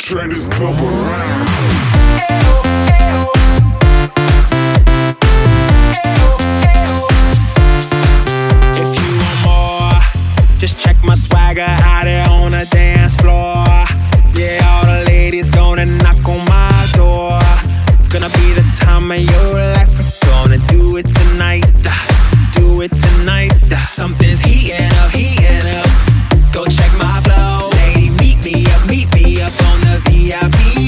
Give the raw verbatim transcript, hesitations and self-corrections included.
turn this club around. If you want more, just check my swagger out there on the dance floor. Yeah, all the ladies gonna knock on my door. Gonna be the time of your life. We're gonna do it tonight. Do it tonight. Something's heating up, heating up. Go check my flow. Lady, meet me up, meet me up on the V I P